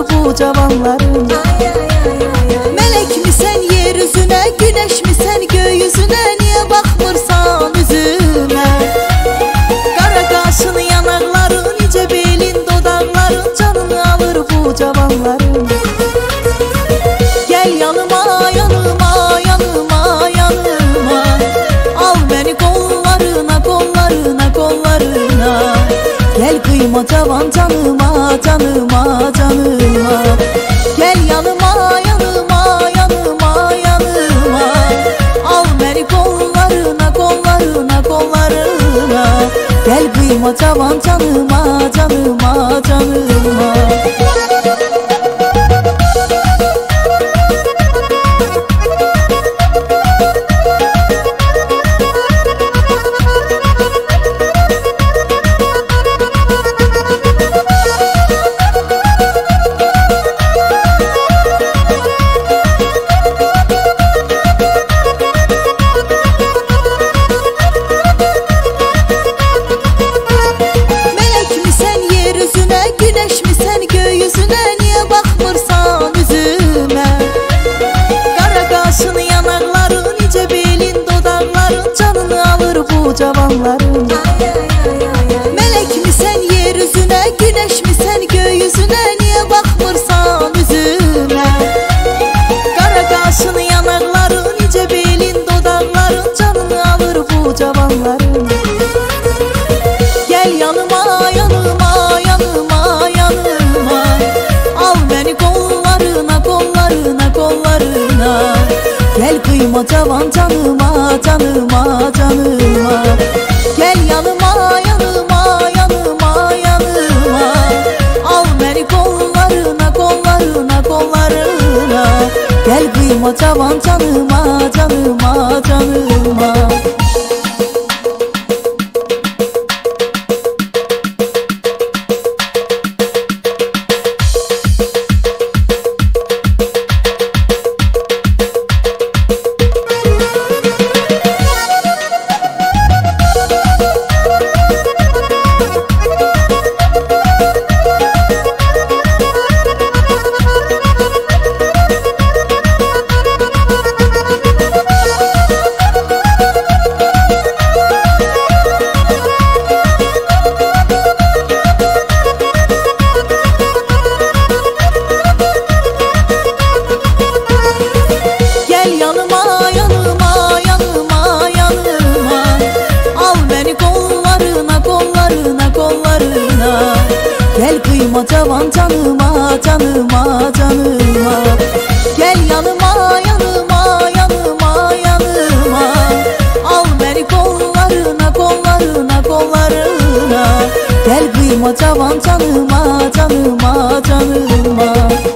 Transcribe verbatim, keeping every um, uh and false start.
bu cavanların. Melek mi sen yeryüzüne, güneş mi sen gökyüzüne? Niye bakmırsan üzüme? Kara kaşın, yanakların, nice belin, dodakların canını alır bu cavanların. Gel yanıma, yanıma, yanıma, yanıma, al beni kollarına, kollarına, kollarına. Gel kıyma cavan canıma, canıma, canıma. Gel yanıma, yanıma, yanıma, yanıma, al beni kollarına, kollarına, kollarına. Gel kıyma cavan canıma, canıma, canıma. Güneş mi sen gökyüzüne? Niye bakmırsan üzüme? Kara kaşın, yanakların, nice belin, dodakların canını alır bu cavanların. Melek mi sen yeryüzüne, güneş mi sen gökyüzüne? Niye bakmırsan üzüme? Kara kaşın, yanakların, nice belin, dodakların canını alır bu cavanların. Gel yanıma, yanıma, yanıma, yanıma, al beni kollarına, kollarına, kollarına. Gel kıyma cavan canıma, canıma, canıma. Gel yanıma, yanıma, yanıma, yanıma, al beni kollarına, kollarına, kollarına. Gel kıyma cavan canıma, canıma, canıma. Yanıma, yanıma, yanıma, yanıma, al beni kollarına, kollarına, kollarına. Gel kıyma cavan canıma, canıma, canıma. Gel yanıma, yanıma, yanıma, yanıma, al beni kollarına, kollarına, kollarına. Gel kıyma cavan canıma, canıma, canıma.